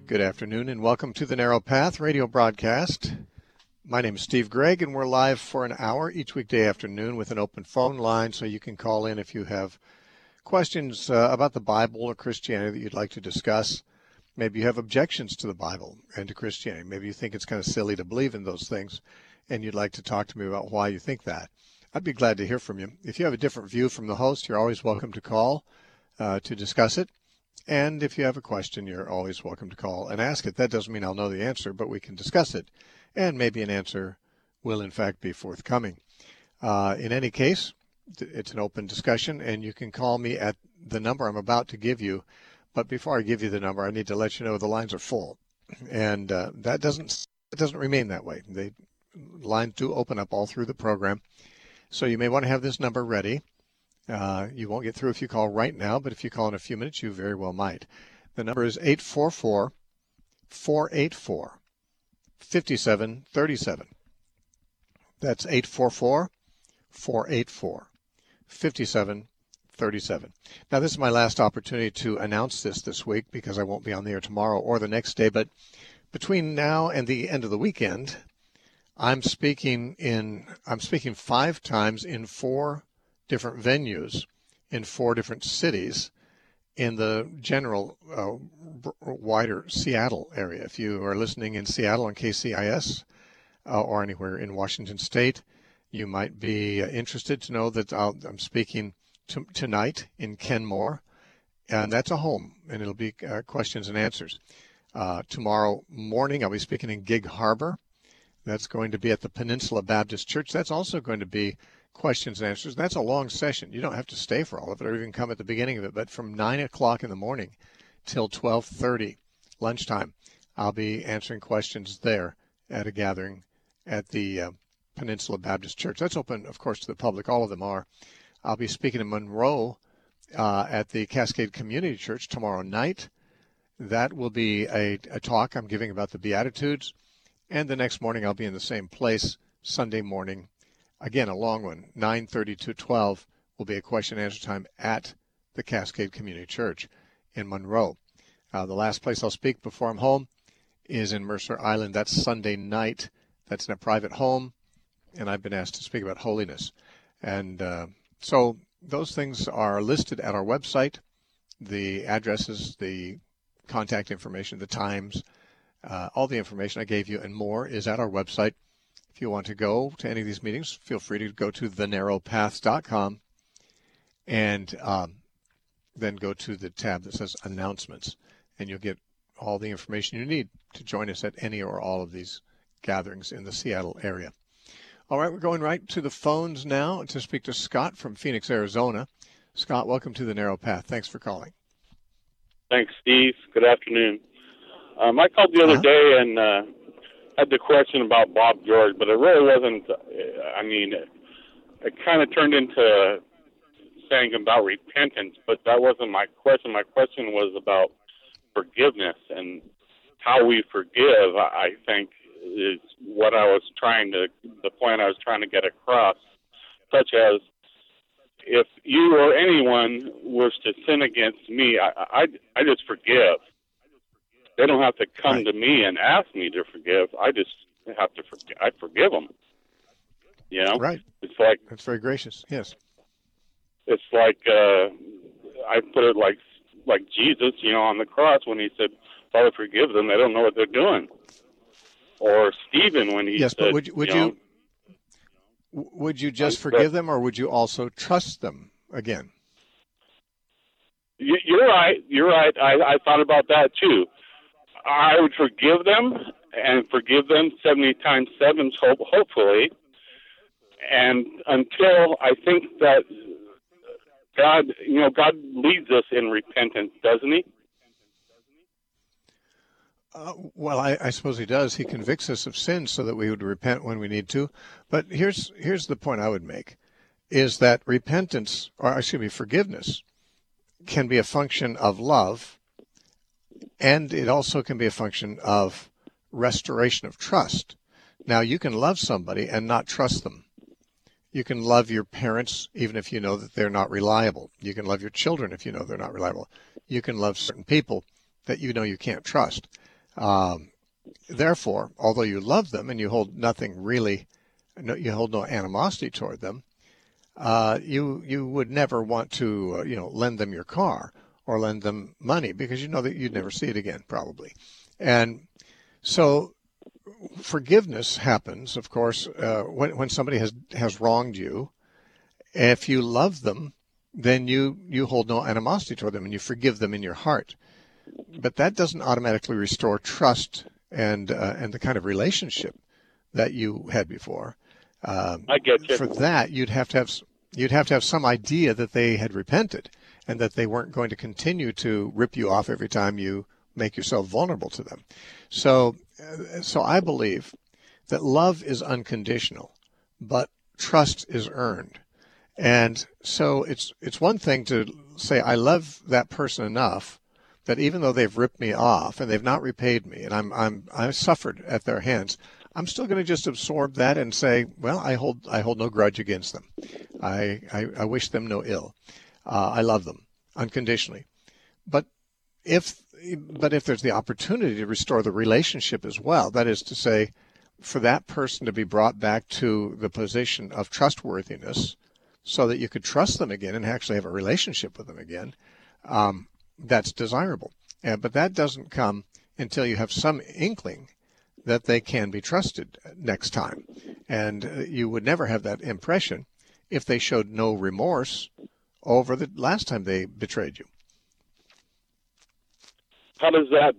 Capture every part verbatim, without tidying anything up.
Good afternoon and welcome to the Narrow Path radio broadcast. My name is Steve Gregg and we're live for an hour each weekday afternoon with an open phone line so you can call in if you have questions uh, about the Bible or Christianity that you'd like to discuss. Maybe you have objections to the Bible and to Christianity. Maybe you think it's kind of silly to believe in those things and you'd like to talk to me about why you think that. I'd be glad to hear from you. If you have a different view from the host, you're always welcome to call uh, to discuss it. And if you have a question, you're always welcome to call and ask it. That doesn't mean I'll know the answer, but we can discuss it. And maybe an answer will, in fact, be forthcoming. Uh, in any case, it's an open discussion, and you can call me at the number I'm about to give you. But before I give you the number, I need to let you know the lines are full. And uh, that doesn't it doesn't remain that way. The lines do open up all through the program. So you may want to have this number ready. Uh, you won't get through if you call right now, but if you call in a few minutes, you very well might. The number is eight four four, four eight four, five seven three seven. That's eight four four, four eight four, five seven three seven. Now, this is my last opportunity to announce this this week because I won't be on the air tomorrow or the next day, but between now and the end of the weekend, I'm speaking in I'm speaking five times in four different venues in four different cities in the general uh, wider Seattle area. If you are listening in Seattle on K C I S uh, or anywhere in Washington State, you might be uh, interested to know that I'll, I'm speaking t- tonight in Kenmore, and that's a home, and it'll be uh, questions and answers. Uh, tomorrow morning, I'll be speaking in Gig Harbor. That's going to be at the Peninsula Baptist Church. That's also going to be questions and answers. That's a long session. You don't have to stay for all of it or even come at the beginning of it, but from nine o'clock in the morning till twelve thirty lunchtime, I'll be answering questions there at a gathering at the uh, Peninsula Baptist Church. That's open, of course, to the public. All of them are. I'll be speaking in Monroe uh, at the Cascade Community Church tomorrow night. That will be a, a talk I'm giving about the Beatitudes. And the next morning, I'll be in the same place, Sunday morning. Again, a long one, nine thirty to twelve, will be a question and answer time at the Cascade Community Church in Monroe. Uh, the last place I'll speak before I'm home is in Mercer Island. That's Sunday night. That's in a private home, and I've been asked to speak about holiness. And uh, so those things are listed at our website, the addresses, the contact information, the times, uh, all the information I gave you and more is at our website. If you want to go to any of these meetings, feel free to go to the narrow path dot com and um, then go to the tab that says Announcements, and you'll get all the information you need to join us at any or all of these gatherings in the Seattle area. All right, we're going right to the phones now to speak to Scott from Phoenix, Arizona. Scott, welcome to the Narrow Path. Thanks for calling. Thanks, Steve. Good afternoon. Um, I called the other uh-huh. day and uh, had the question about Bob George, but it really wasn't, I mean, it, it kind of turned into saying about repentance, but that wasn't my question. My question was about forgiveness, and how we forgive, I think, is what I was trying to, the point I was trying to get across, such as if you or anyone was to sin against me, I, I, I just forgive. They don't have to come right. to me and ask me to forgive. I just have to forgive. I forgive them. You know? Right. It's like... That's very gracious, yes. It's like, uh, I put it like like Jesus, you know, on the cross when he said, Father, forgive them. They don't know what they're doing. Or Stephen when he yes, said... Yes, but would, would you... you know, would you just forgive them, or would you also trust them again? You're right. You're right. I, I thought about that, too. I would forgive them and forgive them seventy times seven, hope, hopefully. And until I think that God, you know, God leads us in repentance, doesn't he? Uh, well, I, I suppose he does. He convicts us of sin so that we would repent when we need to. But here's here's the point I would make, is that repentance, or excuse me, forgiveness, can be a function of love, and it also can be a function of restoration of trust. Now, you can love somebody and not trust them. You can love your parents even if you know that they're not reliable. You can love your children if you know they're not reliable. You can love certain people that you know you can't trust. Um, therefore, although you love them and you hold nothing really, no, you hold no animosity toward them, uh, you you would never want to uh, you know lend them your car or lend them money because you know that you'd never see it again probably, and so forgiveness happens, of course, uh, when when somebody has has wronged you. If you love them, then you you hold no animosity toward them and you forgive them in your heart. But that doesn't automatically restore trust and uh, and the kind of relationship that you had before. Um, I get you. For that, you'd have to have you'd have to have some idea that they had repented and that they weren't going to continue to rip you off every time you make yourself vulnerable to them. So, uh, so I believe that love is unconditional, but trust is earned. And so it's it's one thing to say I love that person enough that even though they've ripped me off and they've not repaid me, and I'm I'm I suffered at their hands, I'm still going to just absorb that and say, well, I hold I hold no grudge against them. I I, I wish them no ill. Uh, I love them unconditionally. But if but if there's the opportunity to restore the relationship as well, that is to say, for that person to be brought back to the position of trustworthiness, so that you could trust them again and actually have a relationship with them again, um, that's desirable. Uh, but that doesn't come until you have some inkling that they can be trusted next time. And uh, you would never have that impression if they showed no remorse over the last time they betrayed you. How does that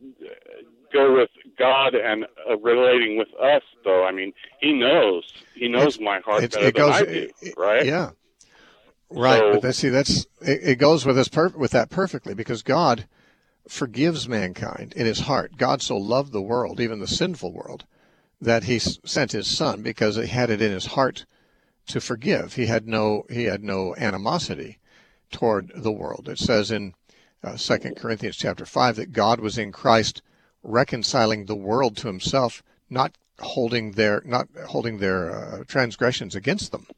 go with God and uh, relating with us, though? I mean, He knows. He knows It's, my heart it's, better it goes, than I do, it, right? Yeah. Right, So, but that's, see, that's it, it goes with this per, with that perfectly because God forgives mankind in His heart. God so loved the world, even the sinful world, that He sent His Son because He had it in His heart to forgive. He had no He had no animosity toward the world. It says in uh, Second Corinthians chapter five that God was in Christ reconciling the world to Himself, not holding their not holding their uh, transgressions against them.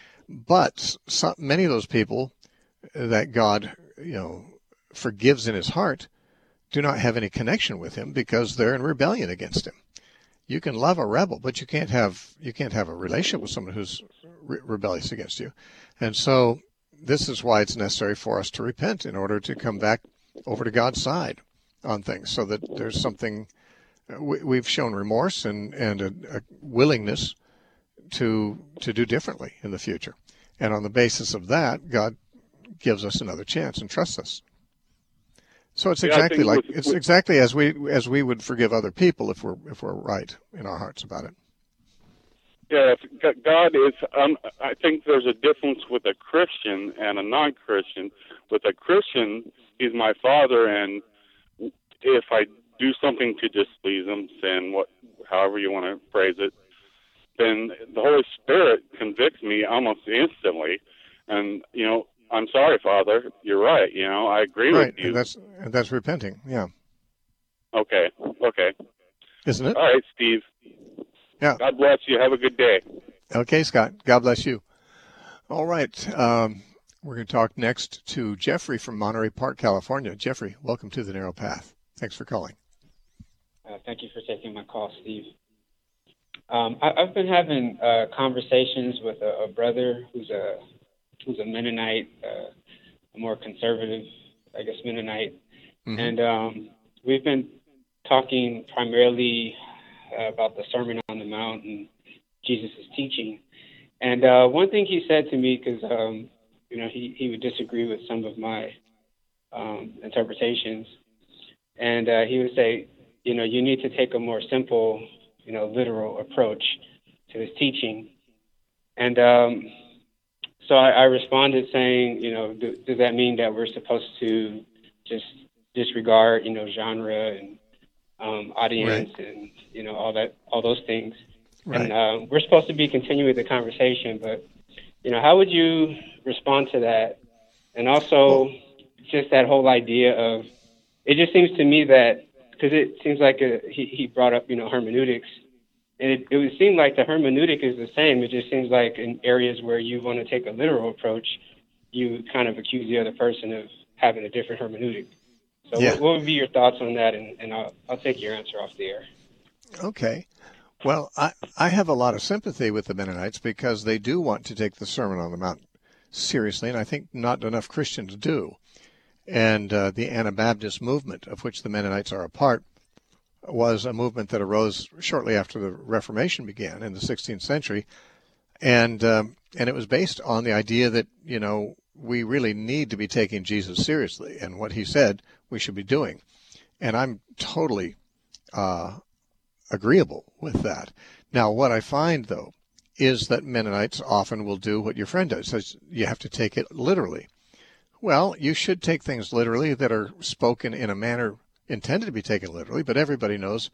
But some, many of those people that God, you know, forgives in His heart do not have any connection with Him because they're in rebellion against Him. You can love a rebel, but you can't have you can't have a relationship with someone who's re- rebellious against you. And so this is why it's necessary for us to repent in order to come back over to God's side on things, so that there's something we, we've shown remorse and and a, a willingness to to do differently in the future. And on the basis of that, God gives us another chance and trusts us. So it's yeah, exactly like with, it's with, exactly as we as we would forgive other people if we're if we're right in our hearts about it. Yeah, God is. Um, I think there's a difference with a Christian and a non-Christian. With a Christian, He's my Father, and if I do something to displease Him, sin, what, however you want to phrase it, then the Holy Spirit convicts me almost instantly. And, you know, I'm sorry, Father, you're right. You know, I agree right, with you. and that's and that's repenting. Yeah. Okay. Okay. Isn't it? All right, Steve. Yeah. God bless you. Have a good day. Okay, Scott. God bless you. All right. Um, we're going to talk next to Jeffrey from Monterey Park, California. Jeffrey, welcome to The Narrow Path. Thanks for calling. Uh, thank you for taking my call, Steve. Um, I, I've been having uh, conversations with a, a brother who's a who's a Mennonite, uh, a more conservative, I guess, Mennonite, mm-hmm. and um, we've been talking primarily uh, about the Sermon on the Mount and Jesus' teaching. And uh, one thing he said to me, because um, you know he, he would disagree with some of my um, interpretations, and uh, he would say, you know, you need to take a more simple, you know, literal approach to his teaching. And um, so I, I responded saying, you know, do, does that mean that we're supposed to just disregard, you know, genre and um, audience right. and, you know, all that, all those things? Right. And uh, we're supposed to be continuing the conversation, but, you know, how would you respond to that? And also well, just that whole idea of, it just seems to me that, because it seems like a, he, he brought up, you know, hermeneutics. And it, it would seem like the hermeneutic is the same. It just seems like in areas where you want to take a literal approach, you kind of accuse the other person of having a different hermeneutic. So yeah. what, what would be your thoughts on that? And, and I'll, I'll take your answer off the air. Okay. Well, I, I have a lot of sympathy with the Mennonites because they do want to take the Sermon on the Mount seriously, and I think not enough Christians do. And uh, the Anabaptist movement, of which the Mennonites are a part, was a movement that arose shortly after the Reformation began in the sixteenth century. And um, and it was based on the idea that, you know, we really need to be taking Jesus seriously, and what he said we should be doing. And I'm totally uh, agreeable with that. Now, what I find, though, is that Mennonites often will do what your friend does, says you have to take it literally. Well, you should take things literally that are spoken in a manner intended to be taken literally, but everybody knows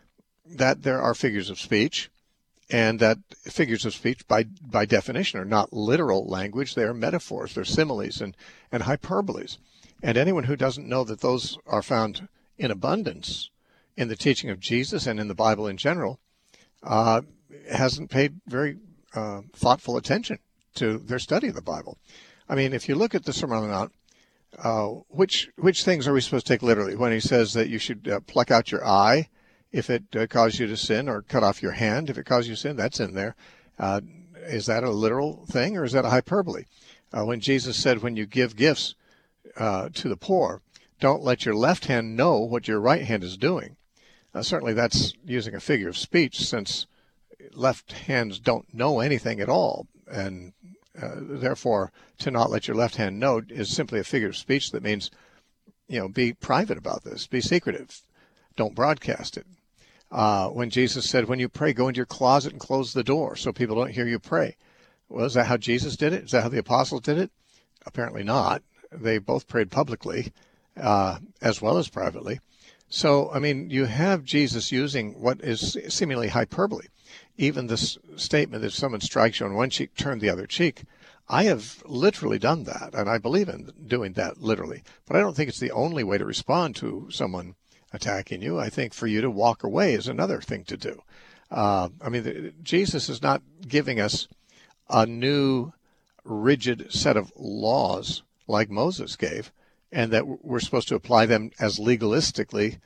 that there are figures of speech, and that figures of speech by by definition are not literal language. They are metaphors, they're similes and, and hyperboles. And anyone who doesn't know that those are found in abundance in the teaching of Jesus and in the Bible in general uh, hasn't paid very uh, thoughtful attention to their study of the Bible. I mean, if you look at the Sermon on the Mount, uh, which which things are we supposed to take literally? When he says that you should uh, pluck out your eye if it uh, causes you to sin, or cut off your hand if it causes you to sin, that's in there. Uh, is that a literal thing, or is that a hyperbole? Uh, when Jesus said, when you give gifts uh, to the poor, don't let your left hand know what your right hand is doing. Uh, certainly that's using a figure of speech, since left hands don't know anything at all. And uh, therefore, to not let your left hand know is simply a figure of speech that means, you know, be private about this, be secretive, don't broadcast it. Uh, when Jesus said, when you pray, go into your closet and close the door so people don't hear you pray. Well, is that how Jesus did it? Is that how the apostles did it? Apparently not. They both prayed publicly uh, as well as privately. So, I mean, you have Jesus using what is seemingly hyperbole. Even this statement that if someone strikes you on one cheek, turn the other cheek. I have literally done that, and I believe in doing that literally. But I don't think it's the only way to respond to someone attacking you. I think for you to walk away is another thing to do. Uh, I mean, the, Jesus is not giving us a new rigid set of laws like Moses gave, and that we're supposed to apply them as legalistically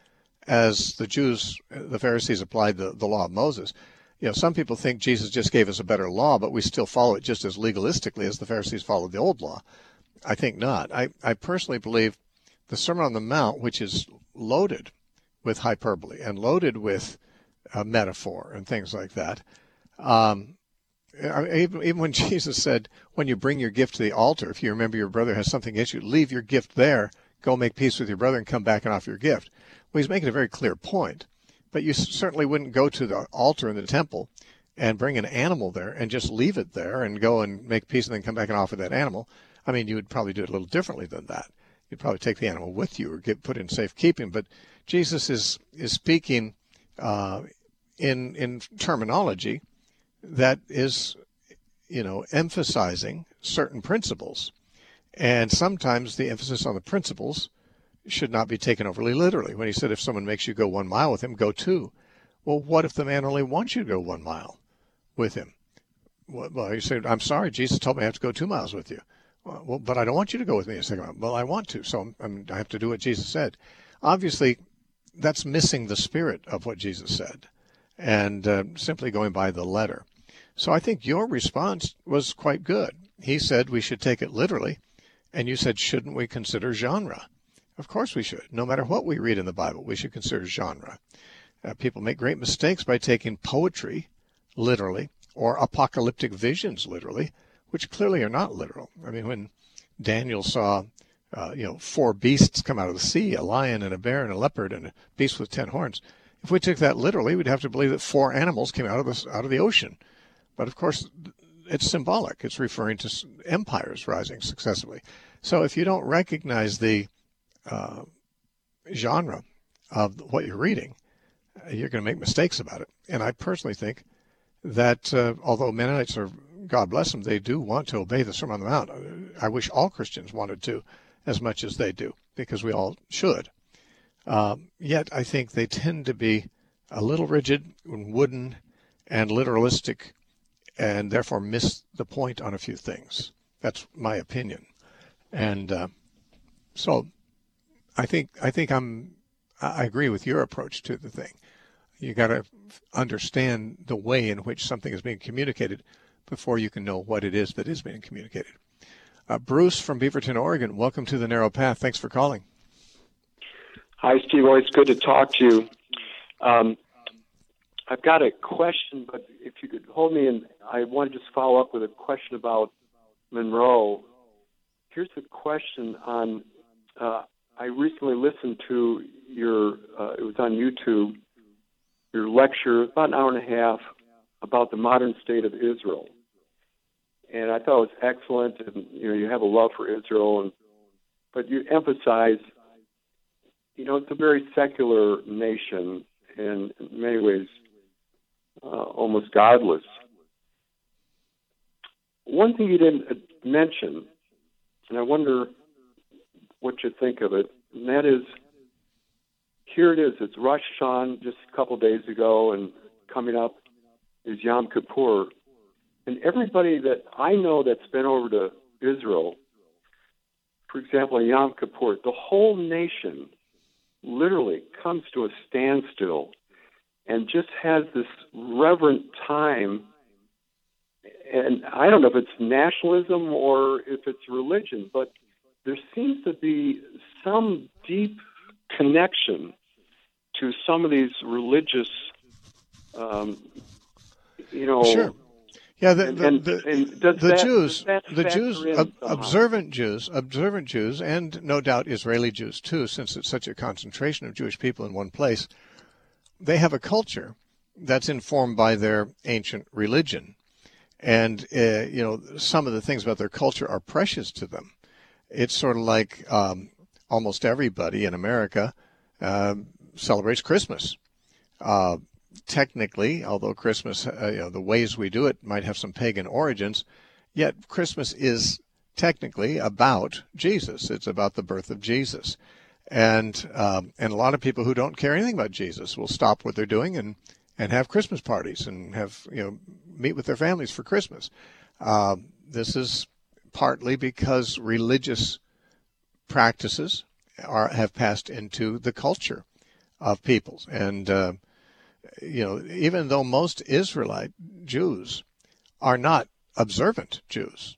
as the Jews, the Pharisees, applied the, the law of Moses. You know, some people think Jesus just gave us a better law, but we still follow it just as legalistically as the Pharisees followed the old law. I think not. I, I personally believe the Sermon on the Mount, which is loaded with hyperbole and loaded with uh, metaphor and things like that. Um, even, even when Jesus said, when you bring your gift to the altar, if you remember your brother has something against you, leave your gift there, go make peace with your brother and come back and offer your gift. Well, he's making a very clear point. But you certainly wouldn't go to the altar in the temple and bring an animal there and just leave it there and go and make peace and then come back and offer that animal. I mean, you would probably do it a little differently than that. You'd probably take the animal with you or get put in safekeeping. But Jesus is is speaking uh, in in terminology that is, you know, emphasizing certain principles. And sometimes the emphasis on the principles should not be taken overly literally. When he said, if someone makes you go one mile with him, go two. Well, what if the man only wants you to go one mile with him? Well, you say, I'm sorry, Jesus told me I have to go two miles with you. Well, but I don't want you to go with me a second mile. Well, I want to, so I'm, I'm, I have to do what Jesus said. Obviously, that's missing the spirit of what Jesus said and uh, simply going by the letter. So I think your response was quite good. He said we should take it literally, and you said, shouldn't we consider genre? Of course we should. No matter what we read in the Bible, we should consider genre. Uh, people make great mistakes by taking poetry literally or apocalyptic visions literally, which clearly are not literal. I mean, when Daniel saw, uh, you know, four beasts come out of the sea, a lion and a bear and a leopard and a beast with ten horns, if we took that literally, we'd have to believe that four animals came out of the, out of the ocean. But of course, it's symbolic. It's referring to empires rising successively. So if you don't recognize the Uh, genre of what you're reading, you're going to make mistakes about it. And I personally think that uh, although Mennonites are, God bless them, they do want to obey the Sermon on the Mount. I wish all Christians wanted to as much as they do, because we all should. Um, yet I think they tend to be a little rigid and wooden and literalistic, and therefore miss the point on a few things. That's my opinion. And uh, so I think I think I'm I agree with your approach to the thing. You got to understand the way in which something is being communicated before you can know what it is that is being communicated. Uh, Bruce from Beaverton, Oregon, welcome to the Narrow Path. Thanks for calling. Hi, Steve. Always good to talk to you. Um, I've got a question, but if you could hold me, and I want to just follow up with a question about Monroe. Here's a question on, uh, I recently listened to your, uh, it was on YouTube, your lecture, about an hour and a half, about the modern state of Israel. And I thought it was excellent, and you know, you have a love for Israel, and but you emphasize, you know, it's a very secular nation, and in many ways, uh, almost godless. One thing you didn't mention, and I wonder what you think of it, and that is, here it is, it's Rosh Hashanah just a couple days ago, and coming up is Yom Kippur. And everybody that I know that's been over to Israel, for example, in Yom Kippur, the whole nation literally comes to a standstill and just has this reverent time. And I don't know if it's nationalism or if it's religion, but there seems to be some deep connection to some of these religious, um, you know. Sure. Yeah, the the, and, the, and the that, Jews, the factor Jews, in ob- somehow? observant Jews, observant Jews, and no doubt Israeli Jews too, since it's such a concentration of Jewish people in one place, they have a culture that's informed by their ancient religion, and uh, you know, some of the things about their culture are precious to them. It's sort of like um, almost everybody in America uh, celebrates Christmas. Uh, Technically, although Christmas, uh, you know, the ways we do it might have some pagan origins, yet Christmas is technically about Jesus. It's about the birth of Jesus. And um, and a lot of people who don't care anything about Jesus will stop what they're doing and, and have Christmas parties and have, you know, meet with their families for Christmas. Uh, this is partly because religious practices are have passed into the culture of peoples. And uh, you know, even though most Israelite Jews are not observant Jews,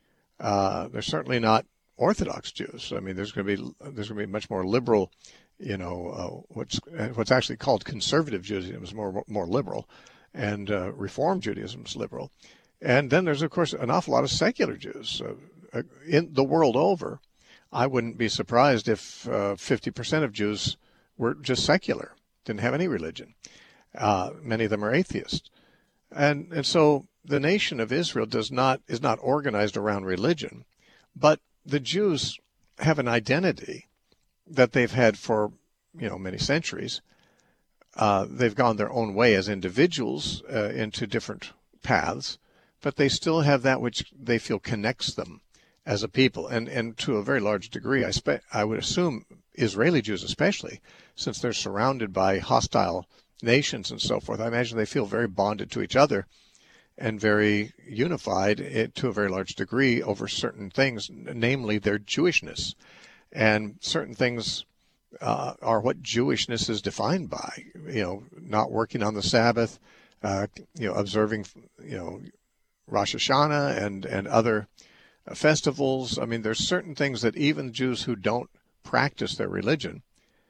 uh, they're certainly not Orthodox Jews. I mean, there's going to be there's going to be much more liberal, you know, uh, what's what's actually called conservative Judaism is more more liberal, and uh, Reform Judaism is liberal, and then there's of course an awful lot of secular Jews uh, in the world over. I wouldn't be surprised if uh, fifty percent of Jews were just secular, didn't have any religion. Uh, many of them are atheists, and and so the nation of Israel does not is not organized around religion, but the Jews have an identity that they've had for you know many centuries. Uh, they've gone their own way as individuals uh, into different paths, but they still have that which they feel connects them as a people, and and to a very large degree, I spe- I would assume Israeli Jews especially, since they're surrounded by hostile nations and so forth, I imagine they feel very bonded to each other and very unified to a very large degree over certain things, namely their Jewishness. And certain things uh, are what Jewishness is defined by, you know, not working on the Sabbath, uh, you know, observing, you know, Rosh Hashanah and, and other festivals. I mean, there's certain things that even Jews who don't practice their religion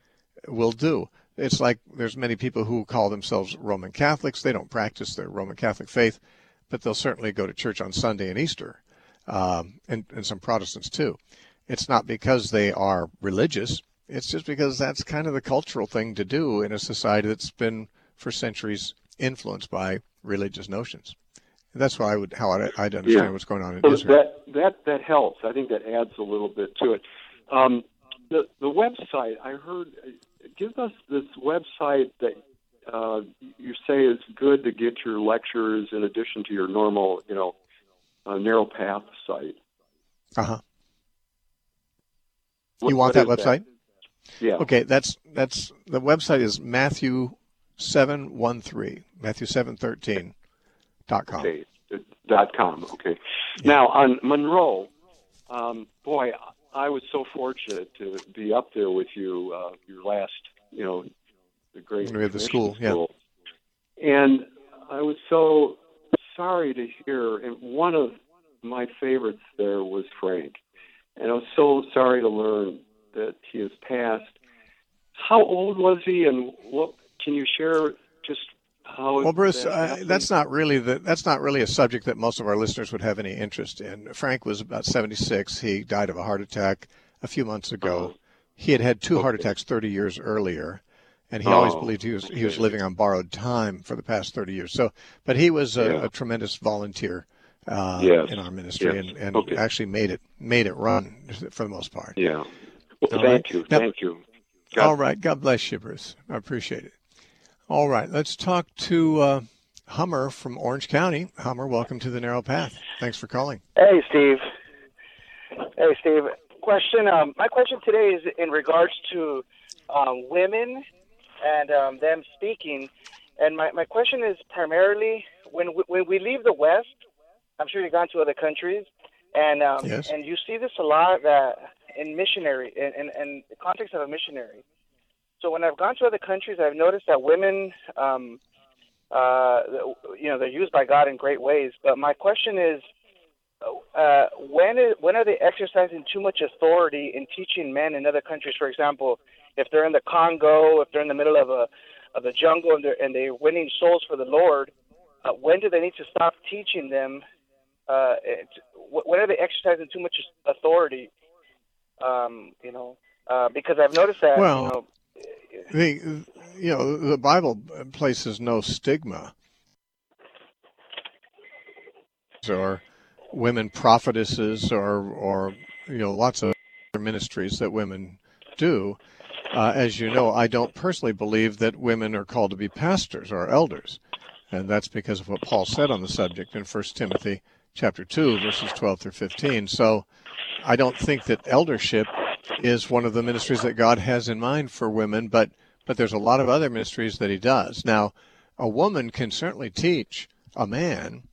will do. It's like there's many people who call themselves Roman Catholics. They don't practice their Roman Catholic faith, but they'll certainly go to church on Sunday and Easter, um, and, and some Protestants too. It's not because they are religious. It's just because that's kind of the cultural thing to do in a society that's been for centuries influenced by religious notions. That's why I would how I'd, I'd understand yeah. what's going on in well, Israel. That that that helps. I think that adds a little bit to it. Um, the the website I heard. Give us this website that uh, you say is good to get your lectures in addition to your normal, you know, uh, Narrow Path site. Uh huh. What, you want that website? That? Yeah. Okay, that's that's the website is Matthew seven one three Matthew seven thirteen dot com. Okay. Dot com. Okay. Yeah. Now on Monroe, um, boy, I was so fortunate to be up there with you, uh, your last, you know, the Great we had the school, school. Yeah. And I was so sorry to hear, and one of my favorites there was Frank. And I was so sorry to learn that he has passed. How old was he, and what can you share just how? Well, Bruce, that uh, that's not really the, that's not really a subject that most of our listeners would have any interest in. Frank was about seventy-six. He died of a heart attack a few months ago. Uh-huh. He had had two Okay. heart attacks thirty years earlier, and he Oh, always believed he was he was okay. living on borrowed time for the past thirty years. So, but he was a, Yeah. a tremendous volunteer uh, Yes. in our ministry, Yes. and, and Okay. actually made it made it run for the most part. Yeah. Well, All thank right. you. Now- thank you. God- All right. God bless you, Bruce. I appreciate it. All right. Let's talk to uh, Hummer from Orange County. Hummer, welcome to the Narrow Path. Thanks for calling. Hey, Steve. Hey, Steve. Question. Um, my question today is in regards to um, women and um, them speaking. And my, my question is primarily when we, when we leave the West, I'm sure you've gone to other countries, and um, Yes. and you see this a lot that in missionary, in, in, in the context of a missionary. So when I've gone to other countries, I've noticed that women, um, uh, you know, they're used by God in great ways. But my question is, uh, when is, when are they exercising too much authority in teaching men in other countries? For example, if they're in the Congo, if they're in the middle of a of the jungle and they're and they're winning souls for the Lord, uh, when do they need to stop teaching them? Uh, it, when are they exercising too much authority? Um, you know, uh, because I've noticed that. Well, you know, The you know the Bible places no stigma or women prophetesses or or you know lots of ministries that women do. Uh, as you know, I don't personally believe that women are called to be pastors or elders, and that's because of what Paul said on the subject in First Timothy chapter two, verses twelve through fifteen. So I don't think that eldership is one of the ministries that God has in mind for women, but but there's a lot of other ministries that he does. Now, a woman can certainly teach a man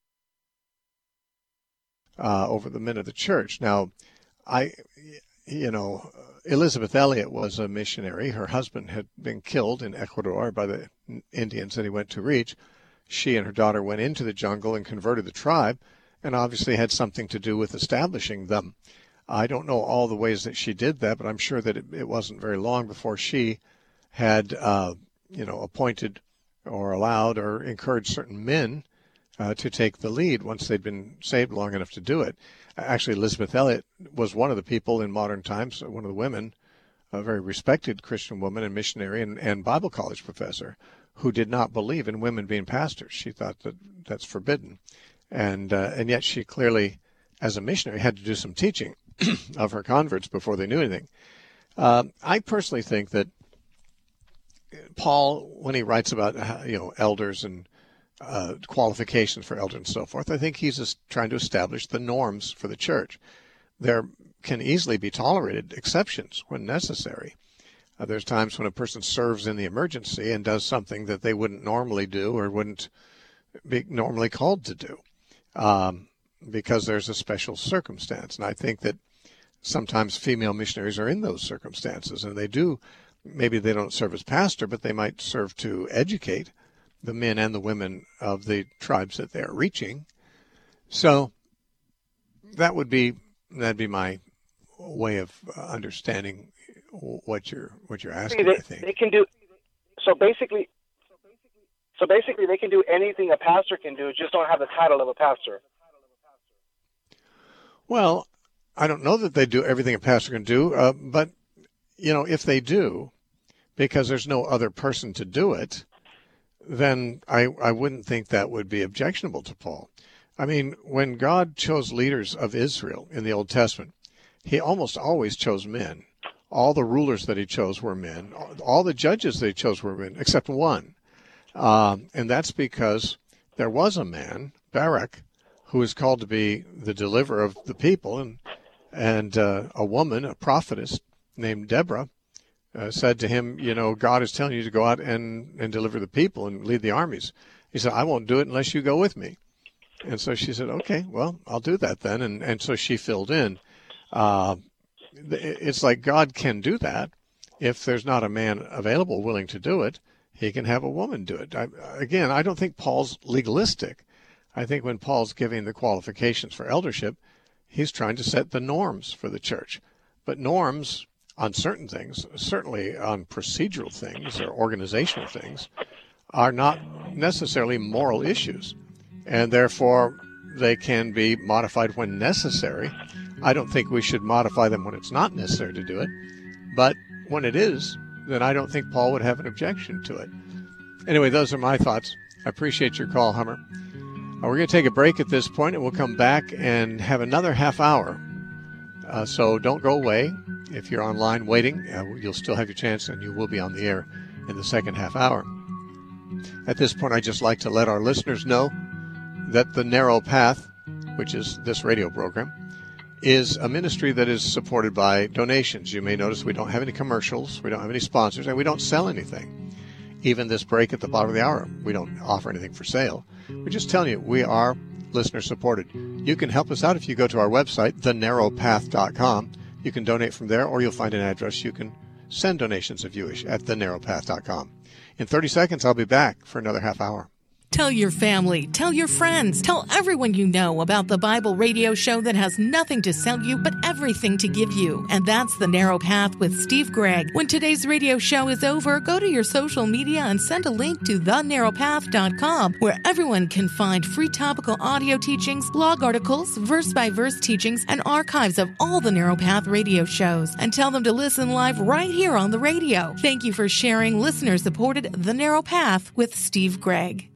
uh, over the men of the church. Now, I, you know, Elizabeth Elliot was a missionary. Her husband had been killed in Ecuador by the Indians that he went to reach. She and her daughter went into the jungle and converted the tribe, and obviously had something to do with establishing them. I don't know all the ways that she did that, but I'm sure that it, it wasn't very long before she had, uh, you know, appointed or allowed or encouraged certain men uh, to take the lead once they'd been saved long enough to do it. Actually, Elizabeth Elliot was one of the people in modern times, one of the women, a very respected Christian woman and missionary and, and Bible college professor, who did not believe in women being pastors. She thought that that's forbidden. And, uh, and yet she clearly, as a missionary, had to do some teaching of her converts before they knew anything. Uh, I personally think that Paul, when he writes about uh, you know elders and uh, qualifications for elders and so forth, I think he's just trying to establish the norms for the church. There can easily be tolerated exceptions when necessary. Uh, there's times when a person serves in the emergency and does something that they wouldn't normally do or wouldn't be normally called to do, um, because there's a special circumstance. And I think that sometimes female missionaries are in those circumstances, and they do, maybe they don't serve as pastor, but they might serve to educate the men and the women of the tribes that they're reaching. So that would be, that'd be my way of understanding what you're, what you're asking, they, I think. they can do, so basically, so basically they can do anything a pastor can do, just don't have the title of a pastor. Well, I don't know that they do everything a pastor can do, uh, but, you know, if they do, because there's no other person to do it, then I, I wouldn't think that would be objectionable to Paul. I mean, when God chose leaders of Israel in the Old Testament, he almost always chose men. All the rulers that he chose were men. All the judges that he chose were men, except one. Um, and that's because there was a man, Barak, who was called to be the deliverer of the people, and and uh, a woman, a prophetess named Deborah, uh, said to him, you know, God is telling you to go out and, and deliver the people and lead the armies. He said, I won't do it unless you go with me. And so she said, okay, well, I'll do that then. And, and so she filled in. Uh, it's like God can do that. If there's not a man available willing to do it, he can have a woman do it. I, again, I don't think Paul's legalistic. I think when Paul's giving the qualifications for eldership, he's trying to set the norms for the church. But norms on certain things, certainly on procedural things or organizational things, are not necessarily moral issues. And therefore, they can be modified when necessary. I don't think we should modify them when it's not necessary to do it. But when it is, then I don't think Paul would have an objection to it. Anyway, those are my thoughts. I appreciate your call, Hummer. Uh, we're going to take a break at this point, and we'll come back and have another half hour. Uh, so don't go away. If you're online waiting, uh, you'll still have your chance, and you will be on the air in the second half hour. At this point, I'd just like to let our listeners know that The Narrow Path, which is this radio program, is a ministry that is supported by donations. You may notice we don't have any commercials, we don't have any sponsors, and we don't sell anything. Even this break at the bottom of the hour, we don't offer anything for sale. We're just telling you, we are listener supported. You can help us out if you go to our website, the narrow path dot com. You can donate from there, or you'll find an address you can send donations if you wish at the narrow path dot com. In thirty seconds, I'll be back for another half hour. Tell your family, tell your friends, tell everyone you know about the Bible radio show that has nothing to sell you but everything to give you. And that's The Narrow Path with Steve Gregg. When today's radio show is over, go to your social media and send a link to the narrow path dot com, where everyone can find free topical audio teachings, blog articles, verse-by-verse teachings, and archives of all the Narrow Path radio shows. And tell them to listen live right here on the radio. Thank you for sharing listener-supported The Narrow Path with Steve Gregg.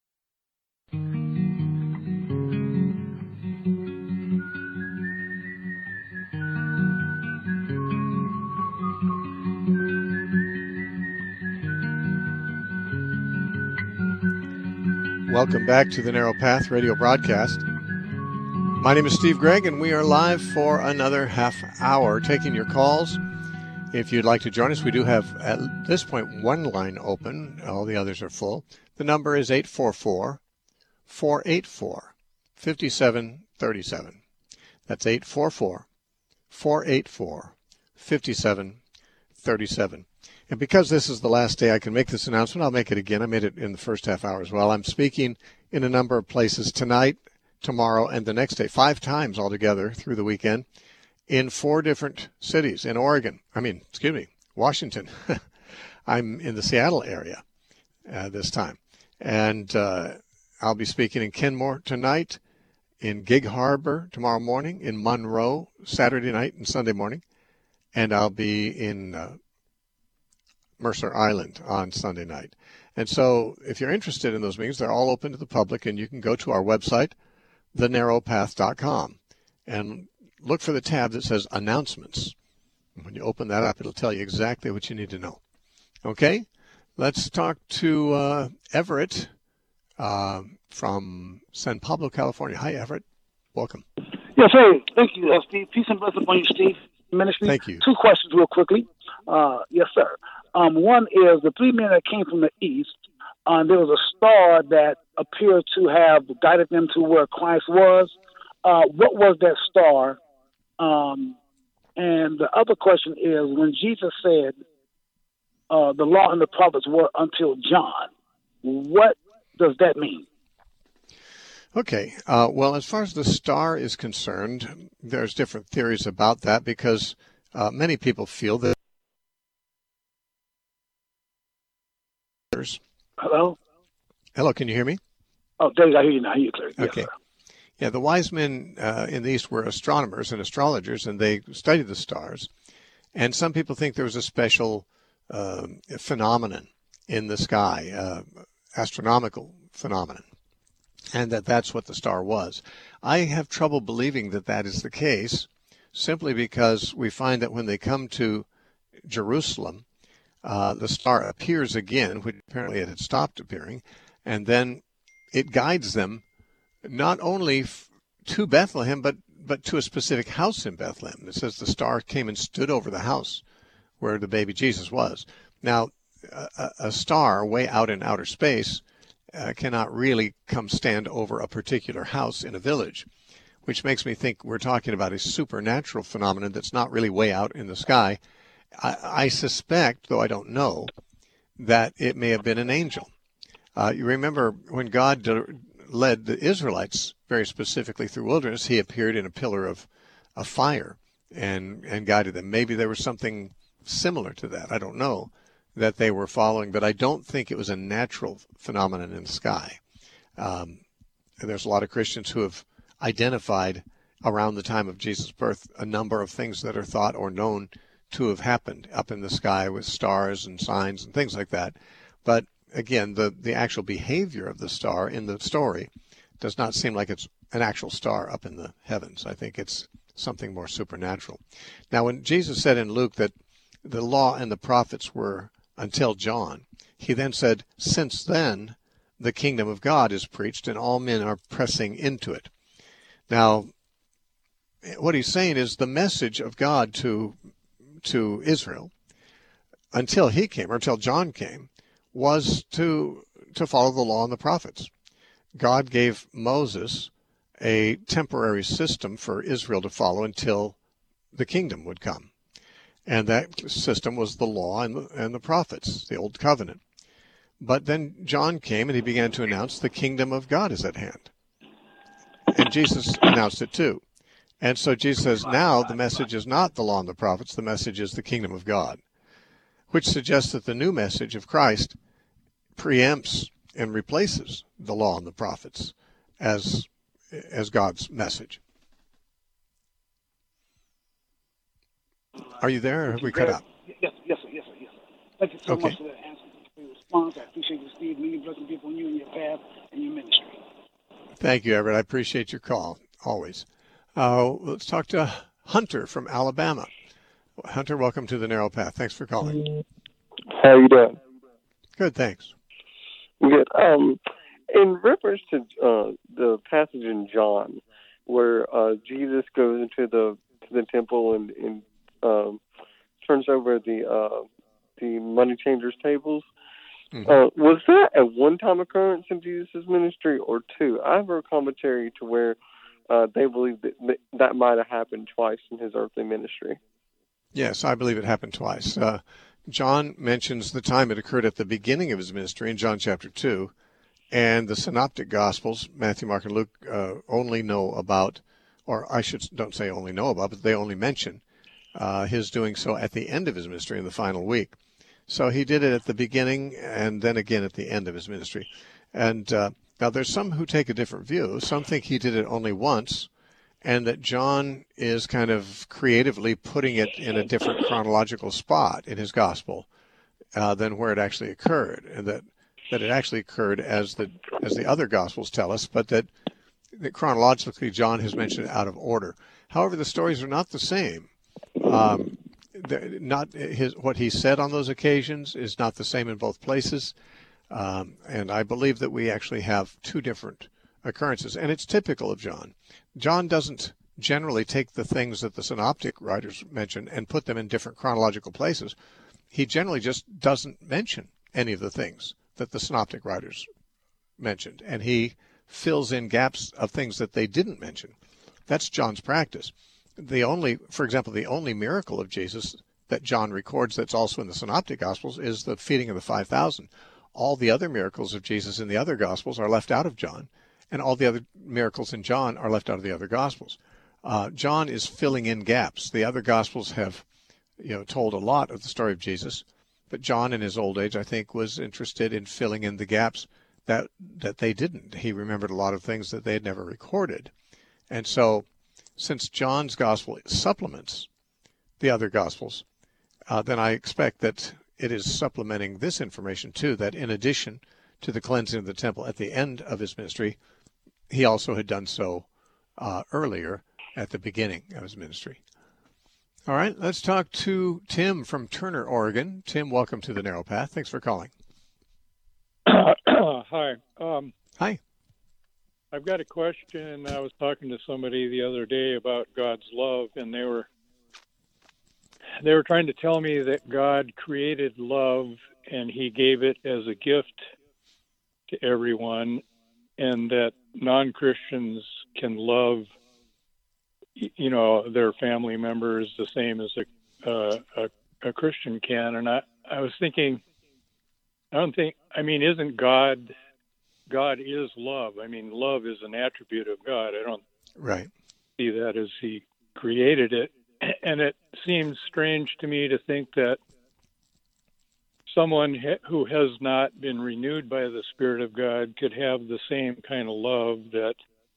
Welcome back to the Narrow Path radio broadcast. My name is Steve Gregg, and we are live for another half hour taking your calls. If you'd like to join us, we do have at this point one line open. All the others are full. The number is eight four four, four eight four, five seven three seven. That's eight four four, four eight four, five seven three seven. And because this is the last day I can make this announcement, I'll make it again. I made it in the first half hour as well. I'm speaking in a number of places tonight, tomorrow, and the next day, five times altogether through the weekend, in four different cities in Oregon. I mean, excuse me, Washington. I'm in the Seattle area uh, this time. And uh, I'll be speaking in Kenmore tonight, in Gig Harbor tomorrow morning, in Monroe Saturday night and Sunday morning, and I'll be in uh, Mercer Island on Sunday night. And so if you're interested in those meetings, they're all open to the public, and you can go to our website, the narrow path dot com, and look for the tab that says Announcements. When you open that up, it'll tell you exactly what you need to know. Okay? Let's talk to uh, Everett uh, from San Pablo, California. Hi, Everett. Welcome. Yes, hey. Thank you, uh, Steve. Peace and blessings upon you, Steve. Ministry. Thank you. Two questions real quickly. Uh, yes, sir. Um, one is the three men that came from the east, uh, there was a star that appeared to have guided them to where Christ was. Uh, what was that star? Um, and the other question is, when Jesus said uh, the law and the prophets were until John, what does that mean? Okay. Uh, well, as far as the star is concerned, there's different theories about that because uh, many people feel that Hello? Hello, can you hear me? Oh, Dave, I hear you now. I hear you clearly. Yes, okay. sir. Yeah, the wise men uh, in the East were astronomers and astrologers, and they studied the stars. And some people think there was a special uh, phenomenon in the sky, uh, astronomical phenomenon, and that that's what the star was. I have trouble believing that that is the case, simply because we find that when they come to Jerusalem, uh, the star appears again, which apparently it had stopped appearing, and then it guides them not only f- to Bethlehem, but, but to a specific house in Bethlehem. It says the star came and stood over the house where the baby Jesus was. Now, a, a star way out in outer space uh, cannot really come stand over a particular house in a village. which makes me think we're talking about a supernatural phenomenon that's not really way out in the sky. I, I suspect, though I don't know, that it may have been an angel. Uh, you remember when God led the Israelites very specifically through wilderness, he appeared in a pillar of, of fire and, and guided them. Maybe there was something similar to that. I don't know that they were following, but I don't think it was a natural phenomenon in the sky. Um, there's a lot of Christians who have identified around the time of Jesus' birth a number of things that are thought or known to have happened up in the sky with stars and signs and things like that. But again, the, the actual behavior of the star in the story does not seem like it's an actual star up in the heavens. I think it's something more supernatural. Now, when Jesus said in Luke that the law and the prophets were until John, he then said, since then, the kingdom of God is preached and all men are pressing into it. Now, what he's saying is the message of God to to Israel until he came, or until John came, was to to follow the law and the prophets. God gave Moses a temporary system for Israel to follow until the kingdom would come. And that system was the law and the, and the prophets, the Old Covenant. But then John came and he began to announce the kingdom of God is at hand. And Jesus announced it too. And so Jesus says, now the message is not the law and the prophets, the message is the kingdom of God, which suggests that the new message of Christ preempts and replaces the law and the prophets as as God's message. Are you there, or have we cut out? Yes, yes, sir, yes, sir, yes, sir. Thank you so Okay. much for that answer, for your response. I appreciate you, Steve. Many blessings be upon you and your path and your ministry. Thank you, Everett. I appreciate your call, always. Uh, let's talk to Hunter from Alabama. Hunter, welcome to the Narrow Path. Thanks for calling. How you doing? Good, thanks. Good. Um, in reference to uh, the passage in John, where uh, Jesus goes into the to the temple and, and um, turns over the uh, the money changers' tables, mm-hmm. uh, was that a one-time occurrence in Jesus' ministry or two? I've heard commentary to where uh, they believe that that might have happened twice in his earthly ministry. Yes, I believe it happened twice. Uh, John mentions the time it occurred at the beginning of his ministry in John chapter two, and the Synoptic Gospels, Matthew, Mark, and Luke, uh, only know about, or I should don't say only know about, but they only mention uh, his doing so at the end of his ministry in the final week. So he did it at the beginning and then again at the end of his ministry. And uh, now there's some who take a different view. Some think he did it only once, and that John is kind of creatively putting it in a different chronological spot in his gospel uh, than where it actually occurred, and that, that it actually occurred as the as the other gospels tell us, but that, that chronologically John has mentioned it out of order. However, the stories are not the same. Um, not his what he said on those occasions is not the same in both places, um, and I believe that we actually have two different occurrences, and it's typical of John. John doesn't generally take the things that the synoptic writers mention and put them in different chronological places. He generally just doesn't mention any of the things that the synoptic writers mentioned, and he fills in gaps of things that they didn't mention. That's John's practice. The only, for example, the only miracle of Jesus that John records that's also in the synoptic gospels is the feeding of the five thousand. All the other miracles of Jesus in the other gospels are left out of John, and all the other miracles in John are left out of the other Gospels. Uh, John is filling in gaps. The other Gospels have, you know, told a lot of the story of Jesus, but John in his old age, I think, was interested in filling in the gaps that that they didn't. He remembered a lot of things that they had never recorded. And so, since John's Gospel supplements the other Gospels, uh, then I expect that it is supplementing this information, too, that in addition to the cleansing of the temple at the end of his ministry, he also had done so uh, earlier at the beginning of his ministry. All right, let's talk to Tim from Turner, Oregon. Tim, welcome to the Narrow Path. Thanks for calling. Hi. Um, Hi. I've got a question. I was talking to somebody the other day about God's love, and they were they were trying to tell me that God created love and he gave it as a gift to everyone, and that non-Christians can love you know, their family members the same as a, uh, a, a Christian can. And I, I was thinking, I don't think, I mean, isn't God, God is love. I mean, love is an attribute of God. I don't right. see that as he created it. And it seems strange to me to think that someone who has not been renewed by the Spirit of God could have the same kind of love that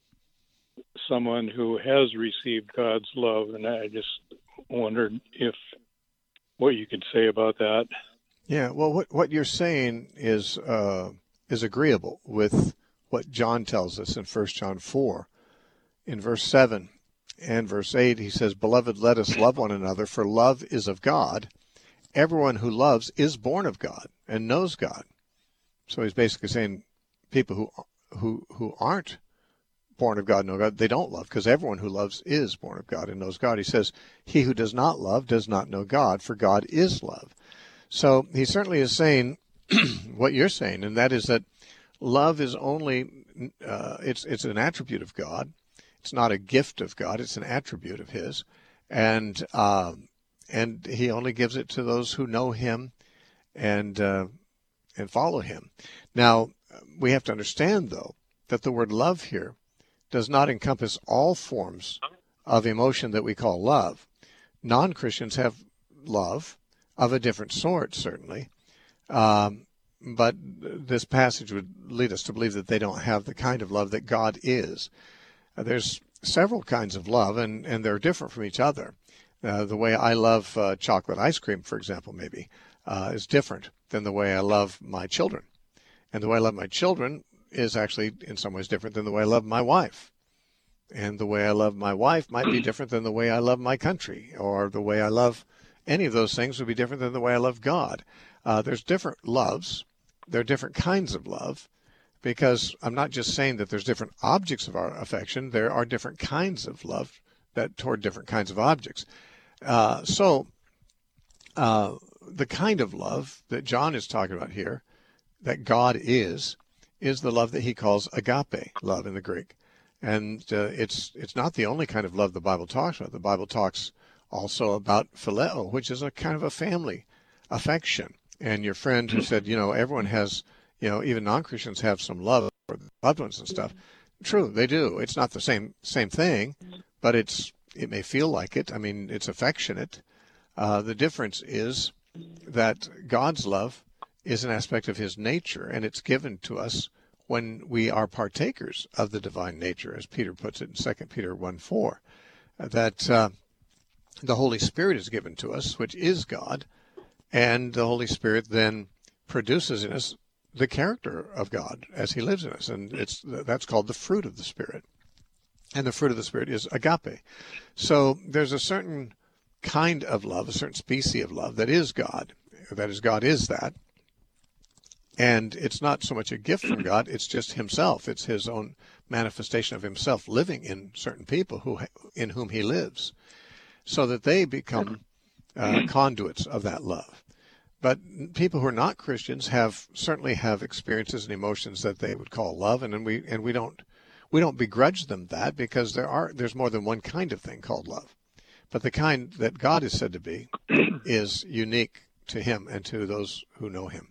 someone who has received God's love. And I just wondered if what you could say about that. Yeah, well, what what you're saying is uh, is agreeable with what John tells us in First John four. In verse seven and verse eight, he says, "Beloved, let us love one another, for love is of God. Everyone who loves is born of God and knows God." So he's basically saying people who who who aren't born of God know God, they don't love, because everyone who loves is born of God and knows God. He says, "He who does not love does not know God, for God is love." So he certainly is saying what you're saying, and that is that love is only uh, it's it's an attribute of God. It's not a gift of God; it's an attribute of His, and um, and He only gives it to those who know Him and uh, and follow Him. Now we have to understand, though, that the word love here does not encompass all forms of emotion that we call love. Non-Christians have love of a different sort, certainly, um, but this passage would lead us to believe that they don't have the kind of love that God is. Uh, there's several kinds of love, and, and they're different from each other. Uh, the way I love uh, chocolate ice cream, for example, maybe, uh, is different than the way I love my children. And the way I love my children is actually in some ways different than the way I love my wife. And the way I love my wife might be different than the way I love my country, or the way I love any of those things would be different than the way I love God. Uh, there's different loves. There are different kinds of love, because I'm not just saying that there's different objects of our affection. There are different kinds of love that toward different kinds of objects. Uh, so uh, the kind of love that John is talking about here, that God is, is the love that he calls agape love in the Greek. And uh, it's it's not the only kind of love the Bible talks about. The Bible talks also about phileo, which is a kind of a family affection. And your friend who said, you know, everyone has, you know, even non-Christians have some love for loved ones and stuff. True, they do. It's not the same same thing, but it's it may feel like it. I mean, it's affectionate. Uh, the difference is that God's love is an aspect of his nature, and it's given to us when we are partakers of the divine nature, as Peter puts it in Second Peter one four, that uh, the Holy Spirit is given to us, which is God, and the Holy Spirit then produces in us the character of God as he lives in us, and it's that's called the fruit of the Spirit. And the fruit of the Spirit is agape. So there's a certain kind of love, a certain species of love that is God. That is, God is that. And it's not so much a gift from God, it's just himself. It's his own manifestation of himself living in certain people who in whom he lives, so that they become uh, conduits of that love. But people who are not Christians have certainly have experiences and emotions that they would call love, and, and we and we don't we don't begrudge them that, because there are there's more than one kind of thing called love. But the kind that God is said to be is unique to him and to those who know him.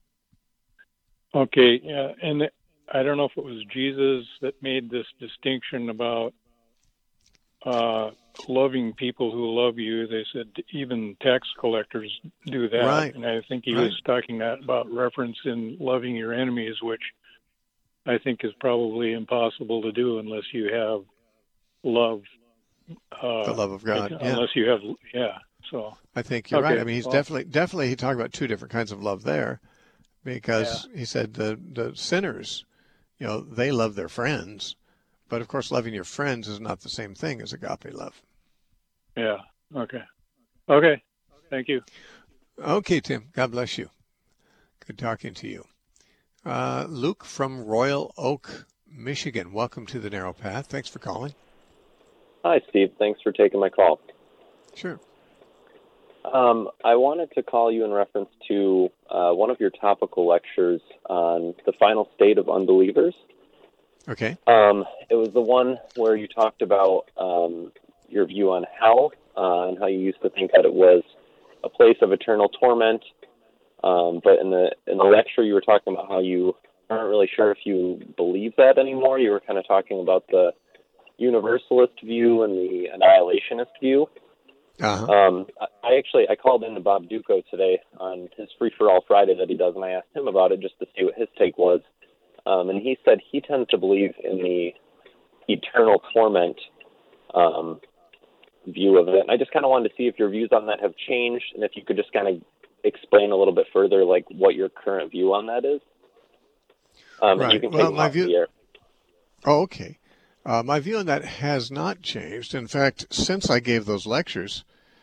Okay, yeah, and I don't know if it was Jesus that made this distinction about uh, loving people who love you. They said even tax collectors do that. Right. And I think he right. was talking that about reference in loving your enemies, which I think is probably impossible to do unless you have love. Uh, the love of God. Like, yeah. Unless you have, yeah. So I think you're okay, right. I mean, he's well, definitely definitely he talked about two different kinds of love there, because yeah. he said the the sinners, you know, they love their friends, but of course, loving your friends is not the same thing as agape love. Yeah. Okay. Okay. Thank you. Okay, Tim. God bless you. Good talking to you. Uh, Luke from Royal Oak, Michigan. Welcome to the Narrow Path. Thanks for calling. Hi, Steve. Thanks for taking my call. Sure. Um, I wanted to call you in reference to uh, one of your topical lectures on the final state of unbelievers. Okay. Um, it was the one where you talked about um, your view on hell uh, and how you used to think that it was a place of eternal torment. Um, but in the in the lecture, you were talking about how you aren't really sure if you believe that anymore. You were kind of talking about the universalist view and the annihilationist view. Uh-huh. Um, I actually I called into Bob Duco today on his Free for All Friday that he does, and I asked him about it just to see what his take was. Um, and he said he tends to believe in the eternal torment um, view of it. And I just kind of wanted to see if your views on that have changed, and if you could just kind of explain a little bit further, like what your current view on that is. Um, right. And you can well, take my off view. the air. Oh, okay. Uh, my view on that has not changed. In fact, since I gave those lectures,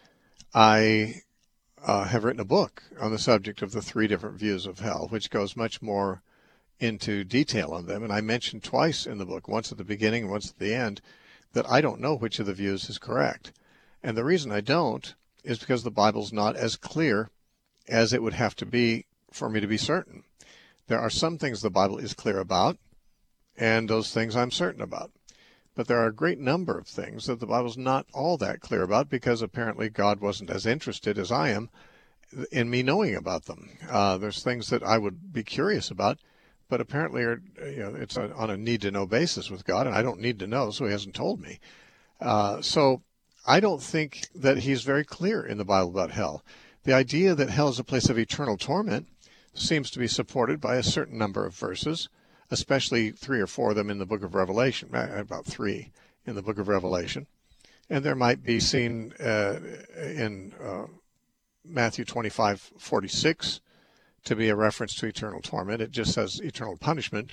I uh, have written a book on the subject of the three different views of hell, which goes much more into detail on them. And I mentioned twice in the book, once at the beginning and once at the end, that I don't know which of the views is correct. And the reason I don't is because the Bible's not as clear as it would have to be for me to be certain. There are some things the Bible is clear about, and those things I'm certain about. But there are a great number of things that the Bible's not all that clear about, because apparently God wasn't as interested as I am in me knowing about them. Uh, there's things that I would be curious about, but apparently are, you know, it's a, on a need-to-know basis with God, and I don't need to know, so he hasn't told me. Uh, so I don't think that he's very clear in the Bible about hell. The idea that hell is a place of eternal torment seems to be supported by a certain number of verses, especially three or four of them in the book of Revelation, about three in the book of Revelation. And there might be seen uh, in uh, Matthew twenty-five forty-six to be a reference to eternal torment. It just says eternal punishment.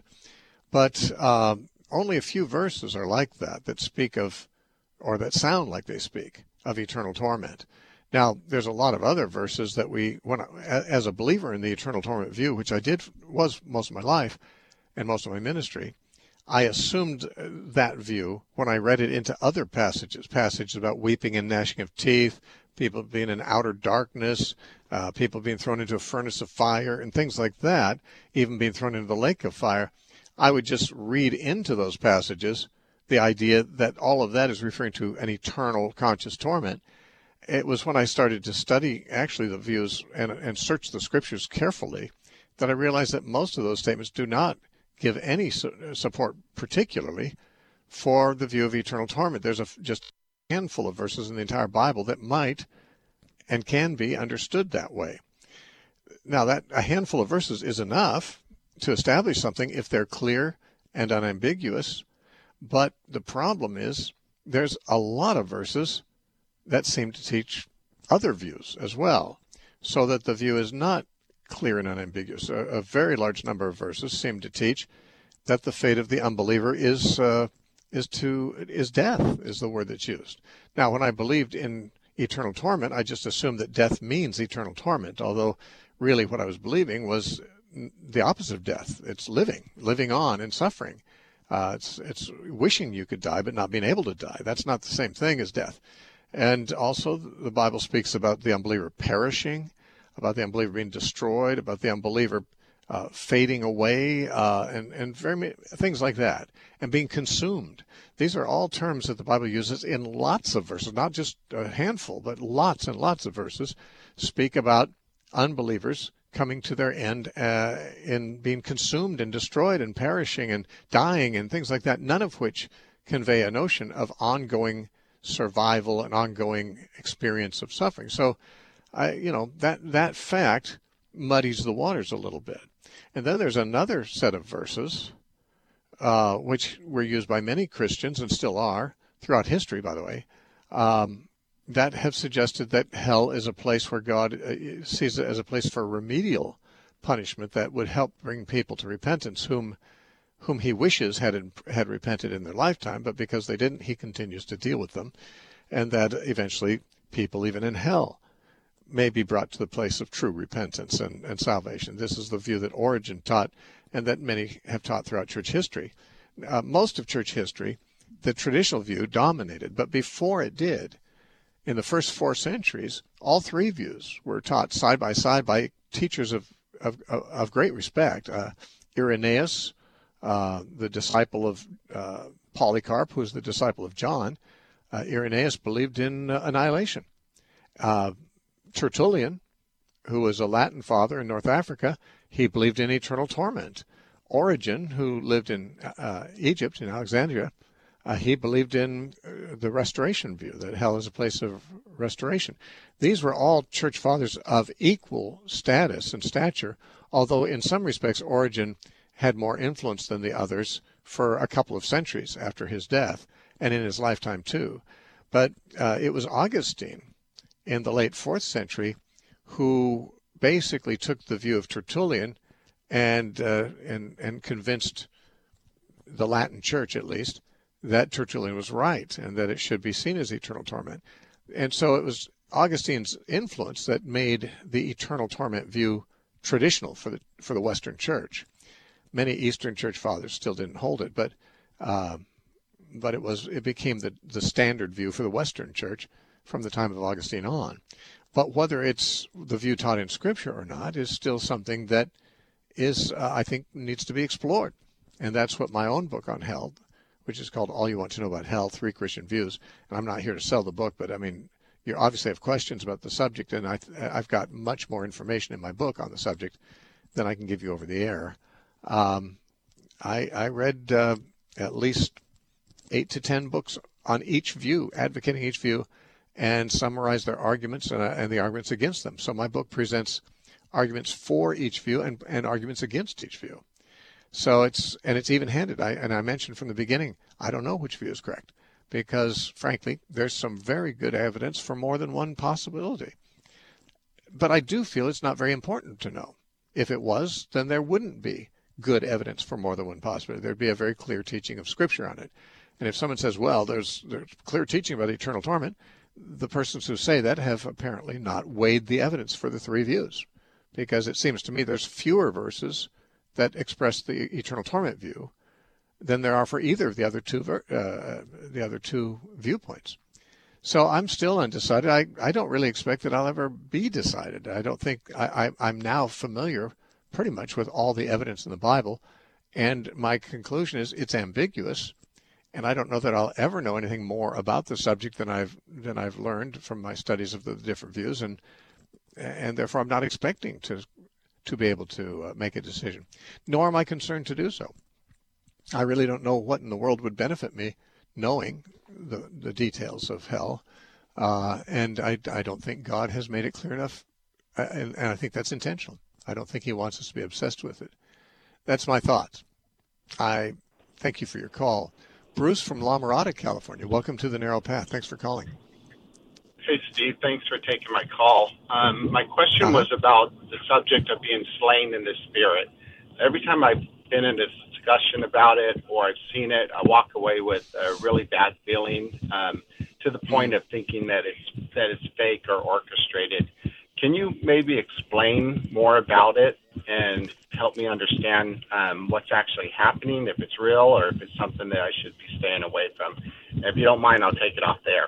But uh, only a few verses are like that, that speak of, or that sound like they speak of eternal torment. Now, there's a lot of other verses that we, when I, as a believer in the eternal torment view, which I did, was most of my life and most of my ministry, I assumed that view when I read it into other passages, passages about weeping and gnashing of teeth, people being in outer darkness, uh, people being thrown into a furnace of fire, and things like that, even being thrown into the lake of fire. I would just read into those passages the idea that all of that is referring to an eternal conscious torment. It was when I started to study actually the views and, and search the scriptures carefully that I realized that most of those statements do not give any su- support particularly for the view of eternal torment. There's a, just a handful of verses in the entire Bible that might and can be understood that way. Now, that a handful of verses is enough to establish something if they're clear and unambiguous, but the problem is there's a lot of verses that seem to teach other views as well, so that the view is not clear and unambiguous. A, a very large number of verses seem to teach that the fate of the unbeliever is uh, is to is death, is the word that's used. Now, when I believed in eternal torment, I just assumed that death means eternal torment, although really what I was believing was the opposite of death. It's living, living on and suffering. Uh, it's it's wishing you could die but not being able to die. That's not the same thing as death. And also the Bible speaks about the unbeliever perishing, about the unbeliever being destroyed, about the unbeliever uh, fading away, uh, and, and very many things like that, and being consumed. These are all terms that the Bible uses in lots of verses, not just a handful, but lots and lots of verses speak about unbelievers coming to their end uh, in being consumed and destroyed and perishing and dying and things like that, none of which convey a notion of ongoing survival and ongoing experience of suffering. So, I, you know, that that fact muddies the waters a little bit. And then there's another set of verses, uh, which were used by many Christians and still are throughout history, by the way, um, that have suggested that hell is a place where God uh, sees it as a place for remedial punishment that would help bring people to repentance, whom whom he wishes had had repented in their lifetime, but because they didn't, he continues to deal with them, and that eventually people, even in hell, may be brought to the place of true repentance and, and salvation. This is the view that Origen taught and that many have taught throughout church history. Uh, most of church history, the traditional view dominated, but before it did, in the first four centuries, all three views were taught side by side by teachers of, of, of great respect. Uh, Irenaeus, Uh, the disciple of uh, Polycarp, who was the disciple of John, Uh, Irenaeus believed in uh, annihilation. Uh, Tertullian, who was a Latin father in North Africa, he believed in eternal torment. Origen, who lived in uh, Egypt, in Alexandria, uh, he believed in uh, the restoration view, that hell is a place of restoration. These were all church fathers of equal status and stature, although in some respects Origen had more influence than the others for a couple of centuries after his death, and in his lifetime too. But uh, it was Augustine in the late fourth century who basically took the view of Tertullian and uh, and and convinced the Latin Church, at least, that Tertullian was right and that it should be seen as eternal torment. And so it was Augustine's influence that made the eternal torment view traditional for the for the Western Church. Many Eastern Church fathers still didn't hold it, but uh, but it was it became the the standard view for the Western Church from the time of Augustine on. But whether it's the view taught in Scripture or not is still something that is, uh, I think, needs to be explored. And that's what my own book on hell, which is called All You Want to Know About Hell, Three Christian Views. And I'm not here to sell the book, but I mean, you obviously have questions about the subject, and I, I've got much more information in my book on the subject than I can give you over the air. Um, I, I read uh, at least eight to ten books on each view, advocating each view, and summarize their arguments and, uh, and the arguments against them. So my book presents arguments for each view and, and arguments against each view. So it's and it's even-handed. I, and I mentioned from the beginning, I don't know which view is correct because, frankly, there's some very good evidence for more than one possibility. But I do feel it's not very important to know. If it was, then there wouldn't be good evidence for more than one possibility. There'd be a very clear teaching of Scripture on it. And if someone says, well, there's there's clear teaching about eternal torment, the persons who say that have apparently not weighed the evidence for the three views, because it seems to me there's fewer verses that express the eternal torment view than there are for either of the other two uh, the other two viewpoints. So I'm still undecided. I, I don't really expect that I'll ever be decided. I don't think I, I, I'm now familiar pretty much with all the evidence in the Bible, and my conclusion is it's ambiguous. And I don't know that I'll ever know anything more about the subject than I've than I've learned from my studies of the different views, and and therefore I'm not expecting to to be able to uh, make a decision. Nor am I concerned to do so. I really don't know what in the world would benefit me knowing the the details of hell, uh, and I I don't think God has made it clear enough, and, and I think that's intentional. I don't think He wants us to be obsessed with it. That's my thoughts. I thank you for your call. Bruce from La Mirada, California. Welcome to the Narrow Path. Thanks for calling. Hey, Steve. Thanks for taking my call. Um, my question uh-huh. was about the subject of being slain in the Spirit. Every time I've been in a discussion about it or I've seen it, I walk away with a really bad feeling um, to the point of thinking that it's that it's fake or orchestrated. Can you maybe explain more about it and help me understand um, what's actually happening, if it's real or if it's something that I should be staying away from? And if you don't mind, I'll take it off there.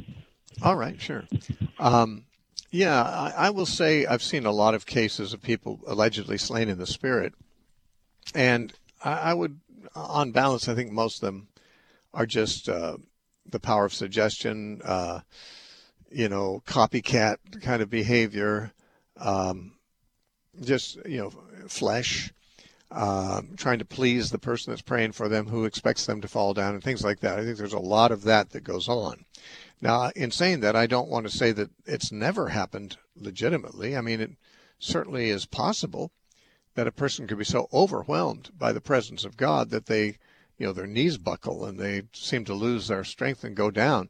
All right, sure. Um, yeah, I, I will say I've seen a lot of cases of people allegedly slain in the Spirit. And I, I would, on balance, I think most of them are just uh, the power of suggestion, uh, you know, copycat kind of behavior, um, just, you know, flesh, uh, trying to please the person that's praying for them who expects them to fall down and things like that. I think there's a lot of that that goes on. Now, in saying that, I don't want to say that it's never happened legitimately. I mean, it certainly is possible that a person could be so overwhelmed by the presence of God that they, you know, their knees buckle and they seem to lose their strength and go down.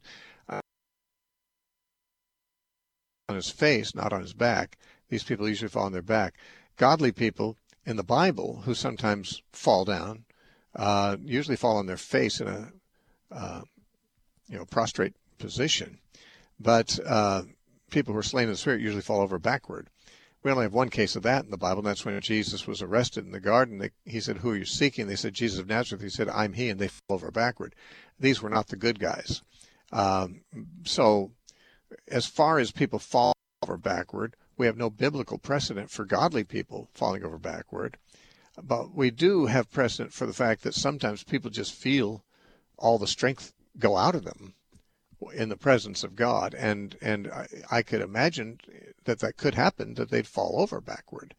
On his face, not on his back. These people usually fall on their back. Godly people in the Bible who sometimes fall down uh, usually fall on their face in a uh, you know prostrate position. But uh, people who are slain in the Spirit usually fall over backward. We only have one case of that in the Bible, and that's when Jesus was arrested in the garden. They, he said, "Who are you seeking?" They said, "Jesus of Nazareth." He said, "I'm he," and they fell over backward. These were not the good guys. Um, so as far as people fall over backward, we have no biblical precedent for godly people falling over backward. But we do have precedent for the fact that sometimes people just feel all the strength go out of them in the presence of God. And, and I, I could imagine that that could happen, that they'd fall over backward.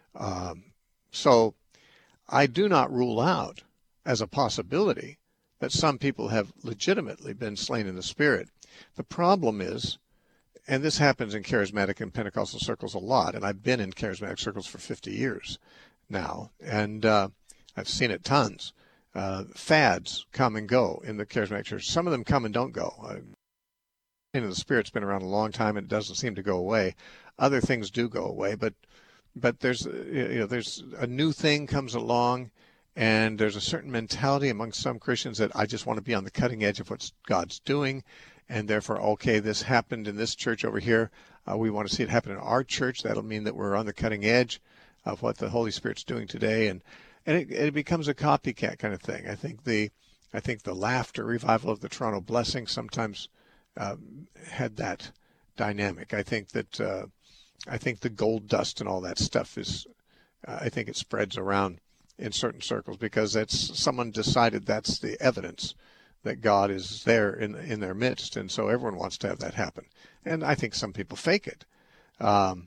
Um, so I do not rule out as a possibility that some people have legitimately been slain in the Spirit. The problem is, and this happens in charismatic and Pentecostal circles a lot, and I've been in charismatic circles for fifty years now, and uh, I've seen it tons. Uh, fads come and go in the charismatic church. Some of them come and don't go. Uh, and the Spirit's been around a long time, and it doesn't seem to go away. Other things do go away, but but there's you know there's a new thing comes along. And there's a certain mentality among some Christians that I just want to be on the cutting edge of what God's doing. And therefore, okay, this happened in this church over here. Uh, we want to see it happen in our church. That'll mean that we're on the cutting edge of what the Holy Spirit's doing today. And and it, it becomes a copycat kind of thing. I think the I think the laughter revival of the Toronto Blessing sometimes uh, had that dynamic. I think that uh, I think the gold dust and all that stuff is, uh, I think it spreads around in certain circles because that's someone decided that's the evidence that God is there in in their midst, and so everyone wants to have that happen. And I think some people fake it. Um,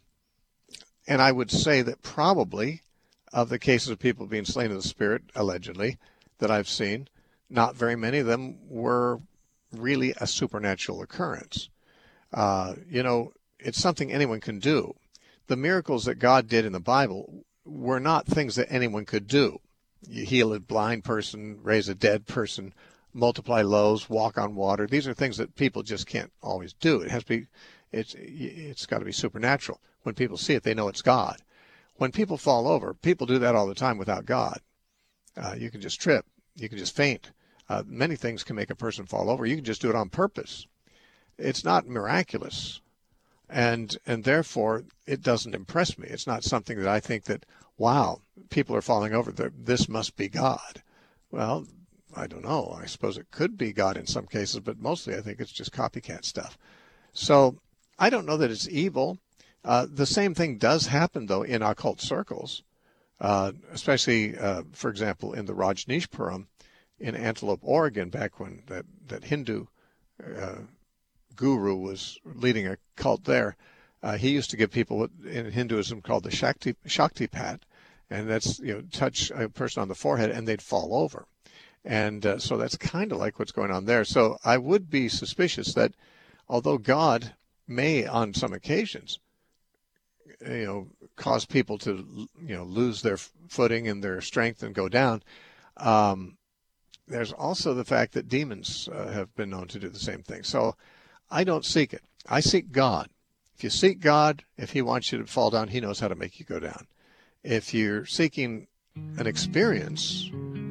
and I would say that probably of the cases of people being slain in the Spirit, allegedly, that I've seen, not very many of them were really a supernatural occurrence. Uh, you know, it's something anyone can do. The miracles that God did in the Bible were not things that anyone could do. You heal a blind person, raise a dead person, multiply loaves, walk on water. These are things that people just can't always do. It has to be, it's it's got to be supernatural. When people see it, they know it's God. When people fall over, people do that all the time without God. Uh, you can just trip. You can just faint. Uh, many things can make a person fall over. You can just do it on purpose. It's not miraculous. And and therefore, it doesn't impress me. It's not something that I think that, wow, people are falling over. This must be God. Well, I don't know. I suppose it could be God in some cases, but mostly I think it's just copycat stuff. So I don't know that it's evil. Uh, the same thing does happen, though, in occult circles, uh, especially, uh, for example, in the Rajneeshpuram in Antelope, Oregon, back when that, that Hindu uh, guru was leading a cult there. Uh, he used to give people what in Hinduism called the Shakti, Shaktipat, and that's, you know, touch a person on the forehead and they'd fall over. And uh, so that's kind of like what's going on there. So I would be suspicious that although God may on some occasions, you know, cause people to, you know, lose their footing and their strength and go down, um, there's also the fact that demons uh, have been known to do the same thing. So I don't seek it. I seek God. If you seek God, if he wants you to fall down, he knows how to make you go down. If you're seeking an experience,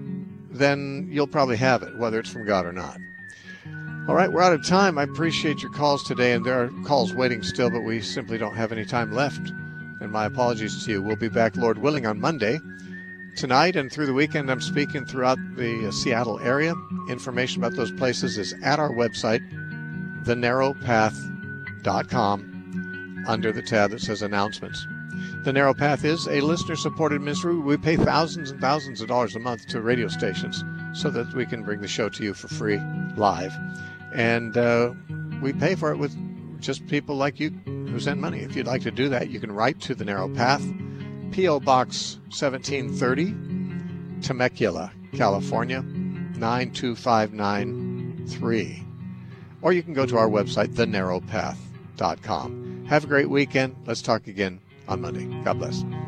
then you'll probably have it, whether it's from God or not. All right, we're out of time. I appreciate your calls today, and there are calls waiting still, but we simply don't have any time left. And my apologies to you. We'll be back, Lord willing, on Monday. Tonight and through the weekend, I'm speaking throughout the uh, Seattle area. Information about those places is at our website, the narrow path dot com, under the tab that says Announcements. The Narrow Path is a listener-supported ministry. We pay thousands and thousands of dollars a month to radio stations so that we can bring the show to you for free, live. And uh, we pay for it with just people like you who send money. If you'd like to do that, you can write to The Narrow Path, P O Box seventeen thirty, Temecula, California, nine two five nine three. Or you can go to our website, the narrow path dot com. Have a great weekend. Let's talk again on Monday. God bless.